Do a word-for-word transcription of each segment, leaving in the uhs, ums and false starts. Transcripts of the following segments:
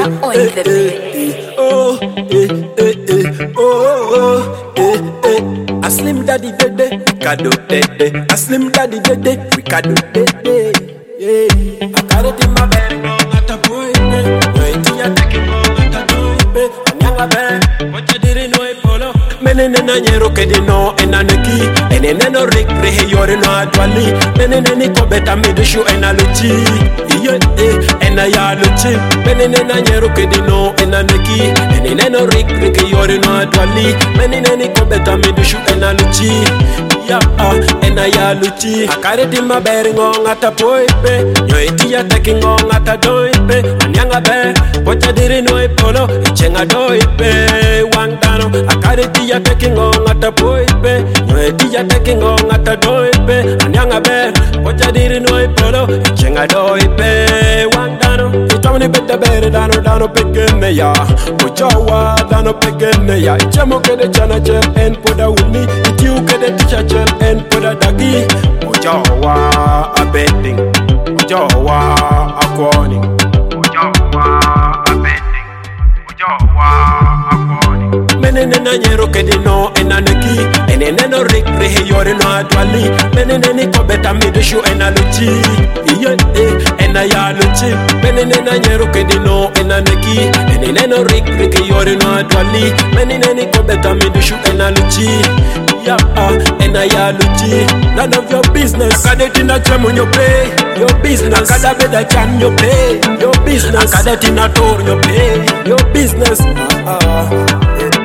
Ghana on the beat. Oh, eh, eh, eh, oh, eh, eh. A slim daddy dede, Ricardo dede. A slim daddy dede, Ricardo dede. Yeah, I got it in my bag, got a boy. Wait till you take it, got a boy. I'm young a bag, what you didn't know it, polo. Menene na nyero kedi no enaneki. Enene no rik rehe yore no adwali. Menene ni kobeta midushu enaluchi. Yeah, eh, ena ya luchi. Menene na nyero kedi no enaneki. Enene no rik rehe yore no adwali. Menene ni kobeta midushu enaluchi. Yeah, ah, ena ya luchi. Akare di mabere ngonga tapoipe. Nyoeti ya teki ngonga tadoipe. Anyanga be, pocha diri no ipolo. Ichenga doipe, wangtano. Akare di ya taking on at a boy be, no tia taking on at a doy be, and young a bear, what I didn't know it, polo, chenga doy be, one dano, it's only better better than a dano picking me ya, put your word dano picking me ya, it's a moke the channel and put a with me, it's you get the teacher and put a doggy, put your wa a betting, put your wa a warning, put your wa a betting, put your wa a warning. Menene na nyero kedi no enaneki. Enene no rik rehe yore no adwali. Menene ni kobeta midushu enaluchi. Iyo eh, ena ya luchi. Menene na nyero kedi no enaneki. Enene no rik rehe yore no adwali. Menene ni kobeta midushu enaluchi. Yeah, uh, ena ya luchi. None of your business. Akadeti na chemu nyo pay. Your business. Akadabe da chan yo pay. Your business. Akadeti na tor yo pay. Your business. Uh-uh.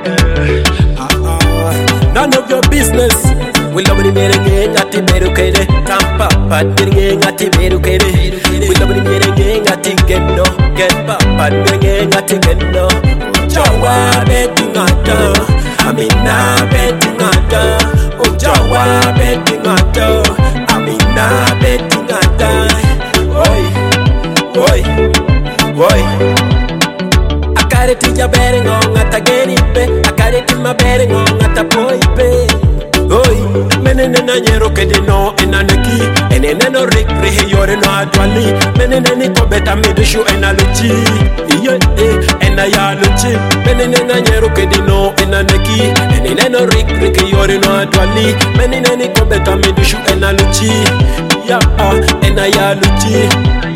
None of your business. We love the merengue ngati berukede. Kampa pat merengue ngati berukede. We love the merengue ngati gendo. Gempa pat merengue ngati gendo. Ujawa beti ngata. Amina beti ngata. Ujawa beti ngata. Amina beti ngata. Oi, oi, oi. Akare tija bere ngonga tageni pe. Akare tima bere ngonga tapoi pe. Oi, menene na nyero kedi no enaneki. Enene no rik rehe yore no adwali. Menene ni kobeta midushu enaluchi. Iyo eh, ena ya luchi. Menene na nyero kedi no enaneki. Enene no rik rehe yore no adwali. Menene ni kobeta midushu enaluchi. Ya ah, ena ya luchi.